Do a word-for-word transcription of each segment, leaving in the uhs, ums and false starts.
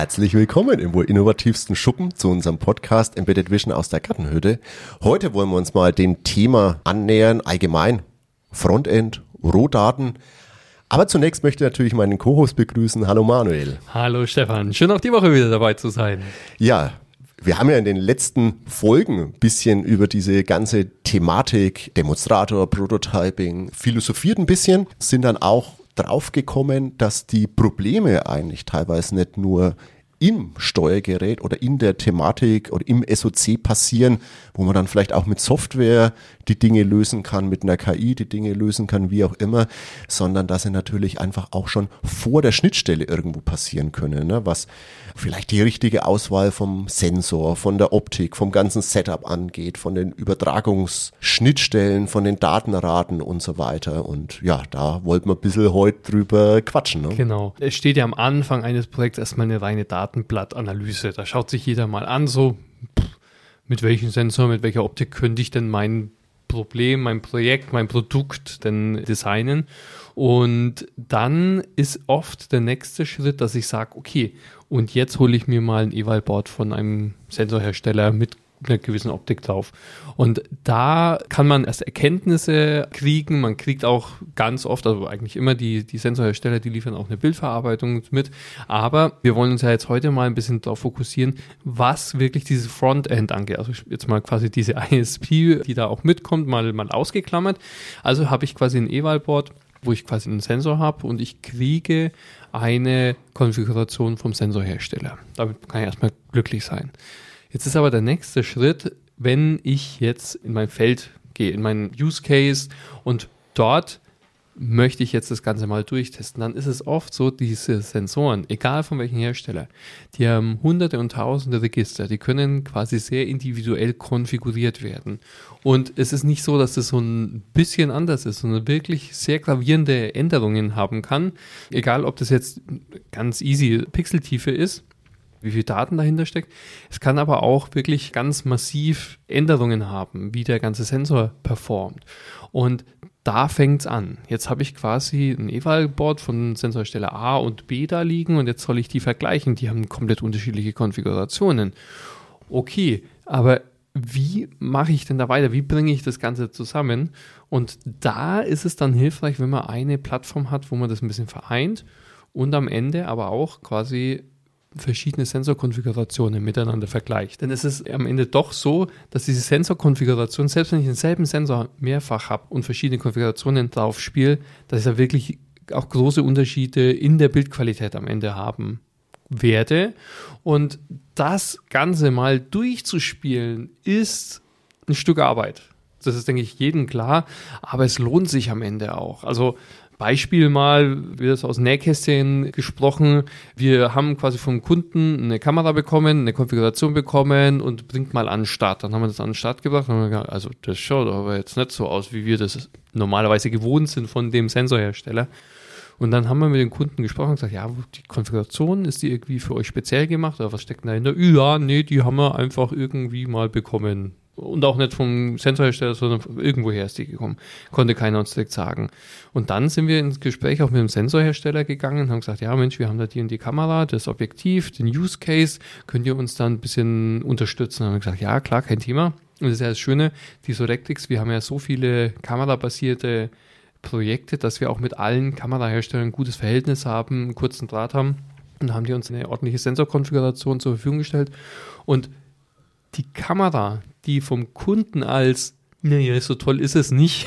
Herzlich willkommen im wohl innovativsten Schuppen zu unserem Podcast Embedded Vision aus der Gartenhütte. Heute wollen wir uns mal dem Thema annähern, allgemein Frontend, Rohdaten. Aber zunächst möchte ich natürlich meinen Co-Host begrüßen. Hallo Manuel. Hallo Stefan, schön auch die Woche wieder dabei zu sein. Ja, wir haben ja in den letzten Folgen ein bisschen über diese ganze Thematik Demonstrator, Prototyping philosophiert ein bisschen, sind dann auch draufgekommen, dass die Probleme eigentlich teilweise nicht nur im Steuergerät oder in der Thematik oder im S O C passieren, wo man dann vielleicht auch mit Software die Dinge lösen kann, mit einer K I die Dinge lösen kann, wie auch immer, sondern dass sie natürlich einfach auch schon vor der Schnittstelle irgendwo passieren können, ne? Was vielleicht die richtige Auswahl vom Sensor, von der Optik, vom ganzen Setup angeht, von den Übertragungsschnittstellen, von den Datenraten und so weiter. Und ja, da wollten wir ein bisschen heute drüber quatschen. Ne? Genau. Es steht ja am Anfang eines Projekts erstmal eine reine Datenblattanalyse. Da schaut sich jeder mal an, so pff, mit welchem Sensor, mit welcher Optik könnte ich denn mein Problem, mein Projekt, mein Produkt denn designen. Und dann ist oft der nächste Schritt, dass ich sage, okay, und jetzt hole ich mir mal ein Eval-Board von einem Sensorhersteller mit einer gewissen Optik drauf. Und da kann man erst Erkenntnisse kriegen. Man kriegt auch ganz oft, also eigentlich immer die, die Sensorhersteller, die liefern auch eine Bildverarbeitung mit. Aber wir wollen uns ja jetzt heute mal ein bisschen darauf fokussieren, was wirklich dieses Frontend angeht. Also jetzt mal quasi diese I S P, die da auch mitkommt, mal, mal ausgeklammert. Also habe ich quasi ein Eval-Board, wo ich quasi einen Sensor habe und ich kriege eine Konfiguration vom Sensorhersteller. Damit kann ich erstmal glücklich sein. Jetzt ist aber der nächste Schritt, wenn ich jetzt in mein Feld gehe, in meinen Use Case und dort möchte ich jetzt das Ganze mal durchtesten, dann ist es oft so, diese Sensoren, egal von welchem Hersteller, die haben hunderte und tausende Register, die können quasi sehr individuell konfiguriert werden. Und es ist nicht so, dass das so ein bisschen anders ist, sondern wirklich sehr gravierende Änderungen haben kann, egal ob das jetzt ganz easy Pixeltiefe ist, wie viel Daten dahinter steckt. Es kann aber auch wirklich ganz massiv Änderungen haben, wie der ganze Sensor performt. Und da fängt's an. Jetzt habe ich quasi ein Eval-Board von Sensorhersteller A und B da liegen und jetzt soll ich die vergleichen. Die haben komplett unterschiedliche Konfigurationen. Okay, aber wie mache ich denn da weiter? Wie bringe ich das Ganze zusammen? Und da ist es dann hilfreich, wenn man eine Plattform hat, wo man das ein bisschen vereint und am Ende aber auch quasi verschiedene Sensorkonfigurationen miteinander vergleicht. Denn es ist am Ende doch so, dass diese Sensorkonfiguration, selbst wenn ich denselben Sensor mehrfach habe und verschiedene Konfigurationen drauf spiele, dass ich da wirklich auch große Unterschiede in der Bildqualität am Ende haben werde. Und das Ganze mal durchzuspielen, ist ein Stück Arbeit. Das ist, denke ich, jedem klar, aber es lohnt sich am Ende auch. Also Beispiel mal, wird das aus Nähkästchen gesprochen. Wir haben quasi vom Kunden eine Kamera bekommen, eine Konfiguration bekommen und bringt mal an den Start. Dann haben wir das an den Start gebracht und haben gesagt, also das schaut aber jetzt nicht so aus, wie wir das normalerweise gewohnt sind von dem Sensorhersteller. Und dann haben wir mit dem Kunden gesprochen und gesagt, ja, die Konfiguration, ist die irgendwie für euch speziell gemacht oder was steckt dahinter? Ja, nee, die haben wir einfach irgendwie mal bekommen. Und auch nicht vom Sensorhersteller, sondern von irgendwoher ist die gekommen. Konnte keiner uns direkt sagen. Und dann sind wir ins Gespräch auch mit dem Sensorhersteller gegangen und haben gesagt, ja Mensch, wir haben da die und die Kamera, das Objektiv, den Use Case, könnt ihr uns da ein bisschen unterstützen? Und haben wir gesagt, ja klar, kein Thema. Und das ist ja das Schöne, die Sorectix, wir haben ja so viele kamerabasierte Projekte, dass wir auch mit allen Kameraherstellern ein gutes Verhältnis haben, einen kurzen Draht haben. Und da haben die uns eine ordentliche Sensorkonfiguration zur Verfügung gestellt. Und die Kamera, die vom Kunden als, naja, so toll ist es nicht,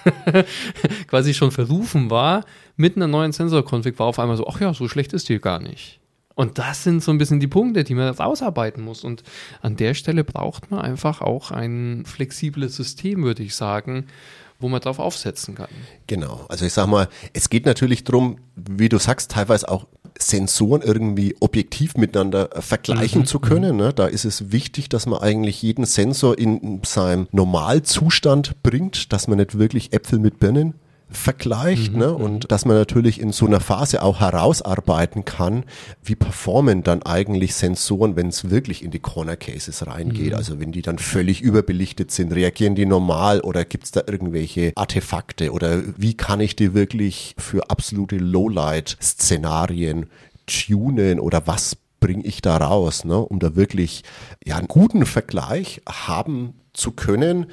quasi schon verrufen war, mit einer neuen Sensorkonfig war auf einmal so, ach ja, so schlecht ist die gar nicht. Und das sind so ein bisschen die Punkte, die man rausarbeiten muss. Und an der Stelle braucht man einfach auch ein flexibles System, würde ich sagen, wo man drauf aufsetzen kann. Genau, also ich sag mal, es geht natürlich darum, wie du sagst, teilweise auch Sensoren irgendwie objektiv miteinander vergleichen mhm. zu können. Ne? Da ist es wichtig, dass man eigentlich jeden Sensor in seinem Normalzustand bringt, dass man nicht wirklich Äpfel mit Birnen vergleicht, mhm. ne? Und dass man natürlich in so einer Phase auch herausarbeiten kann, wie performen dann eigentlich Sensoren, wenn es wirklich in die Corner Cases reingeht. Mhm. Also wenn die dann völlig überbelichtet sind, reagieren die normal oder gibt es da irgendwelche Artefakte oder wie kann ich die wirklich für absolute Lowlight-Szenarien tunen oder was bringe ich da raus, ne, um da wirklich ja, einen guten Vergleich haben zu können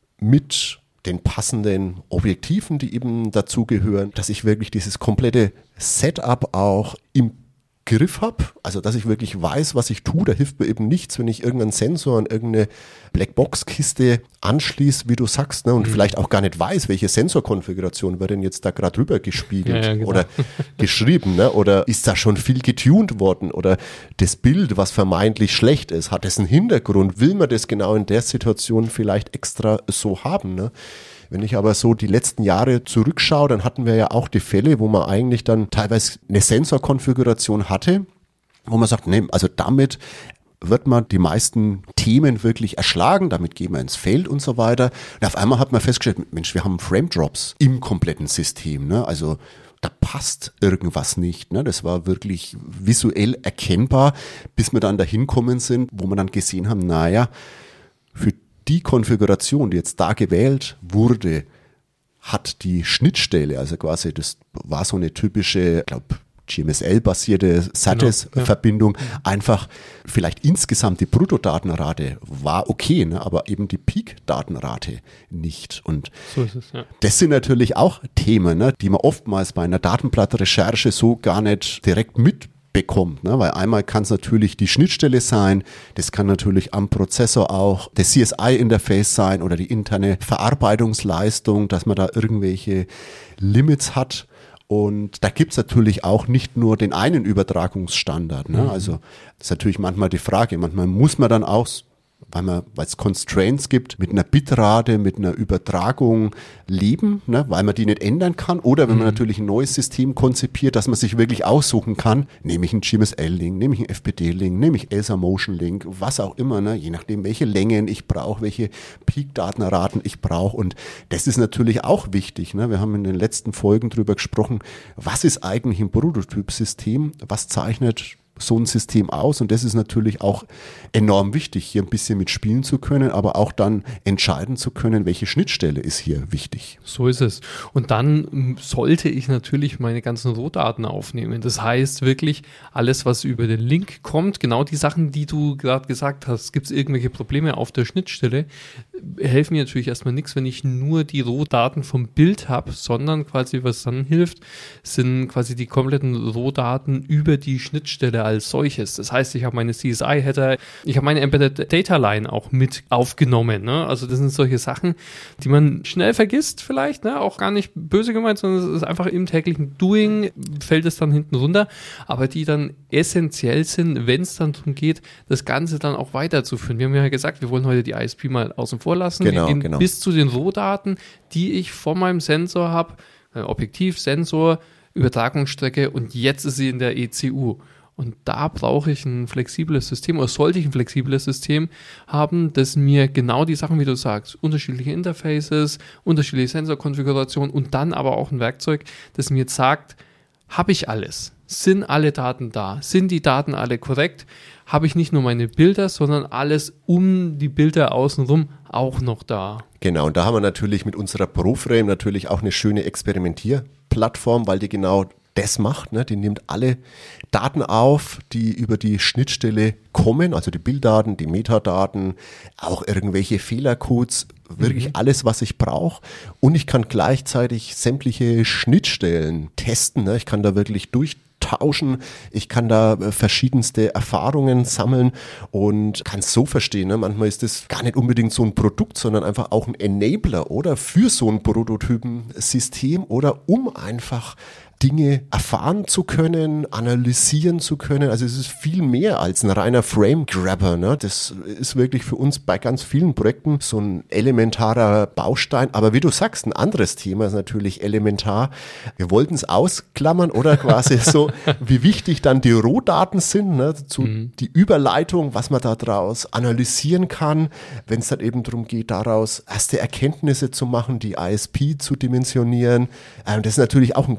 mit den passenden Objektiven, die eben dazugehören, dass ich wirklich dieses komplette Setup auch im Griff habe, also dass ich wirklich weiß, was ich tue. Da hilft mir eben nichts, wenn ich irgendeinen Sensor an irgendeine Blackbox-Kiste anschließe, wie du sagst, ne, und mhm. vielleicht auch gar nicht weiß, welche Sensorkonfiguration wird denn jetzt da gerade rüber gespiegelt ja, ja, genau. oder geschrieben, ne, oder ist da schon viel getuned worden oder das Bild, was vermeintlich schlecht ist, hat es einen Hintergrund, will man das genau in der Situation vielleicht extra so haben, ne? Wenn ich aber so die letzten Jahre zurückschaue, dann hatten wir ja auch die Fälle, wo man eigentlich dann teilweise eine Sensorkonfiguration hatte, wo man sagt, nee, also damit wird man die meisten Themen wirklich erschlagen, damit gehen wir ins Feld und so weiter. Und auf einmal hat man festgestellt, Mensch, wir haben Frame Drops im kompletten System, ne? Also da passt irgendwas nicht, ne? Das war wirklich visuell erkennbar, bis wir dann dahin kommen sind, wo wir dann gesehen haben, naja, für die Konfiguration, die jetzt da gewählt wurde, hat die Schnittstelle, also quasi das war so eine typische, ich glaube, G M S L-basierte S A T I S-Verbindung, genau, ja. Einfach vielleicht insgesamt die Bruttodatenrate war okay, ne, aber eben die Peak-Datenrate nicht. Und so ist es, ja. Das sind natürlich auch Themen, ne, die man oftmals bei einer Datenblattrecherche so gar nicht direkt mit bekommt, ne? Weil einmal kann es natürlich die Schnittstelle sein, das kann natürlich am Prozessor auch das C S I-Interface sein oder die interne Verarbeitungsleistung, dass man da irgendwelche Limits hat. Und da gibt es natürlich auch nicht nur den einen Übertragungsstandard, ne? Mhm. Also das ist natürlich manchmal die Frage, manchmal muss man dann auch, weil man, weil es Constraints gibt, mit einer Bitrate, mit einer Übertragung leben, ne, weil man die nicht ändern kann. Oder wenn man mhm. natürlich ein neues System konzipiert, dass man sich wirklich aussuchen kann, nehme ich einen G M S L-Link, nehme ich einen F P D-Link, nehme ich ELSA Motion-Link, was auch immer, ne, je nachdem, welche Längen ich brauche, welche Peak-Datenraten ich brauche. Und das ist natürlich auch wichtig, ne. Wir haben in den letzten Folgen drüber gesprochen, was ist eigentlich ein Prototypsystem, was zeichnet so ein System aus, und das ist natürlich auch enorm wichtig, hier ein bisschen mitspielen zu können, aber auch dann entscheiden zu können, welche Schnittstelle ist hier wichtig. So ist es. Und dann sollte ich natürlich meine ganzen Rohdaten aufnehmen. Das heißt wirklich alles, was über den Link kommt, genau die Sachen, die du gerade gesagt hast, gibt es irgendwelche Probleme auf der Schnittstelle, helfen mir natürlich erstmal nichts, wenn ich nur die Rohdaten vom Bild habe, sondern quasi, was dann hilft, sind quasi die kompletten Rohdaten über die Schnittstelle als solches. Das heißt, ich habe meine C S I-Header, ich habe meine Embedded Data Line auch mit aufgenommen. Ne? Also das sind solche Sachen, die man schnell vergisst vielleicht, ne? Auch gar nicht böse gemeint, sondern es ist einfach im täglichen Doing, fällt es dann hinten runter, aber die dann essentiell sind, wenn es dann darum geht, das Ganze dann auch weiterzuführen. Wir haben ja gesagt, wir wollen heute die I S P mal außen vor lassen, genau, wir gehen genau. bis zu den Rohdaten, die ich von meinem Sensor habe, Objektiv, Sensor, Übertragungsstrecke, und jetzt ist sie in der E C U. Und da brauche ich ein flexibles System, oder sollte ich ein flexibles System haben, das mir genau die Sachen, wie du sagst, unterschiedliche Interfaces, unterschiedliche Sensorkonfigurationen und dann aber auch ein Werkzeug, das mir jetzt sagt, habe ich alles? Sind alle Daten da? Sind die Daten alle korrekt? Habe ich nicht nur meine Bilder, sondern alles um die Bilder außenrum auch noch da? Genau, und da haben wir natürlich mit unserer ProFrame natürlich auch eine schöne Experimentierplattform, weil die genau das macht, ne? Die nimmt alle Daten auf, die über die Schnittstelle kommen, also die Bilddaten, die Metadaten, auch irgendwelche Fehlercodes, wirklich mhm. alles, was ich brauche. Und ich kann gleichzeitig sämtliche Schnittstellen testen, ne? Ich kann da wirklich durchtauschen, ich kann da verschiedenste Erfahrungen sammeln und kann es so verstehen, ne? Manchmal ist das gar nicht unbedingt so ein Produkt, sondern einfach auch ein Enabler, oder für so ein Prototypensystem, oder um einfach Dinge erfahren zu können, analysieren zu können. Also es ist viel mehr als ein reiner Frame-Grabber, ne? Das ist wirklich für uns bei ganz vielen Projekten so ein elementarer Baustein. Aber wie du sagst, ein anderes Thema ist natürlich elementar. Wir wollten es ausklammern, oder quasi so, wie wichtig dann die Rohdaten sind, ne? Zu mhm. die Überleitung, was man da draus analysieren kann, wenn es dann eben darum geht, daraus erste Erkenntnisse zu machen, die I S P zu dimensionieren. Das ist natürlich auch ein ganz großes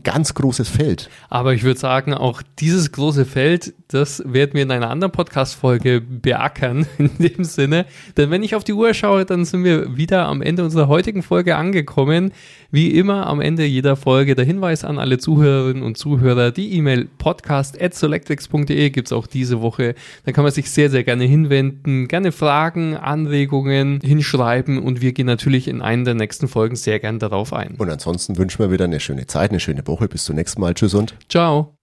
großes Feld. Aber ich würde sagen, auch dieses große Feld, das werden wir in einer anderen Podcast-Folge beackern, in dem Sinne. Denn wenn ich auf die Uhr schaue, dann sind wir wieder am Ende unserer heutigen Folge angekommen. Wie immer am Ende jeder Folge der Hinweis an alle Zuhörerinnen und Zuhörer, die E-Mail podcast at solectrix punkt de gibt es auch diese Woche. Da kann man sich sehr, sehr gerne hinwenden, gerne Fragen, Anregungen hinschreiben und wir gehen natürlich in einer der nächsten Folgen sehr gerne darauf ein. Und ansonsten wünschen wir wieder eine schöne Zeit, eine schöne Woche. Bis zum nächsten Mal. Tschüss und ciao.